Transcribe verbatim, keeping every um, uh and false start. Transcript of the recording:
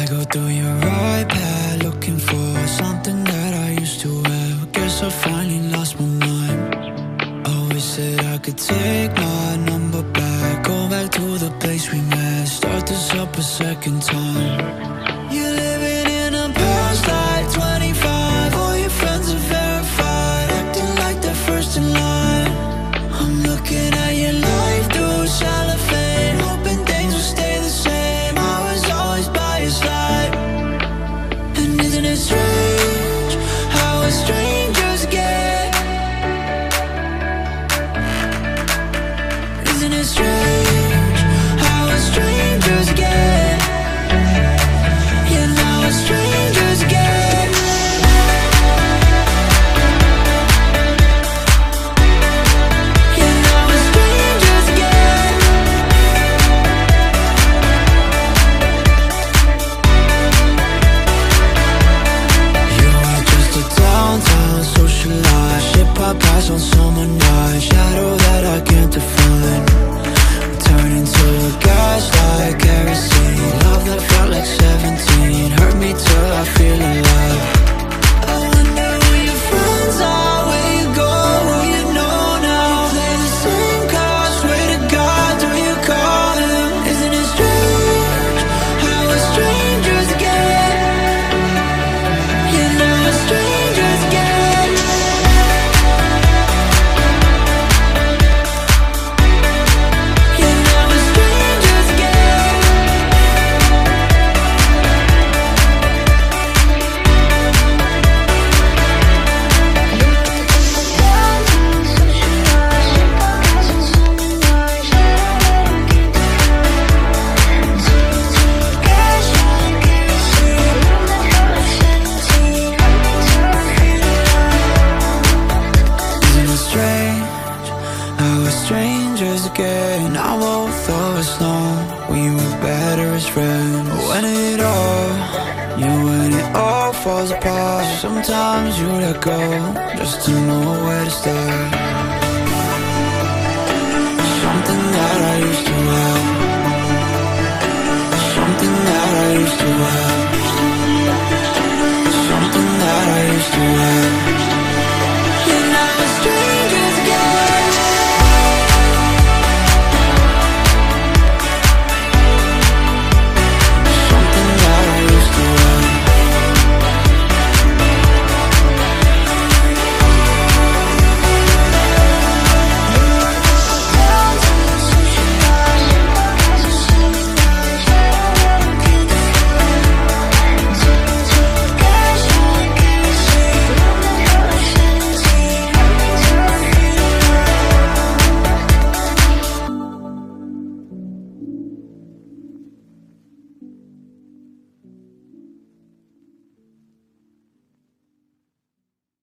go through your iPad looking for something that I used to have. Guess I finally lost my mind. Always said I could take my number back, go back to the place we met, start this up a second time. You're living in a past like twenty-five. All your friends are verified, acting like they're first in line. I'm looking at your life through cellophane, hoping things will stay the same. I was always by your side. And isn't it strange how a strangers get? Isn't it strange how a strangers get? Yeah, now a strangers get. Yeah, now a strangers get. You are just a downtown socialite, shit I pass on someone nice, shadow that I can't define. Turn into a gaslight, kerosene, love that felt like seventeen, hurt me till I feel alive. I wonder who your friends are, where you go, who you know now. Play the same cards, swear to God, do you call them? Isn't it strange how a strangers get? Yeah, now a strangers get. Yeah, now a strangers get. Isn't it strange how a strangers get? Now both of us know we were better as friends. When it all, yeah, when it all falls apart, sometimes you let go just to know where to start. Something that I used to have.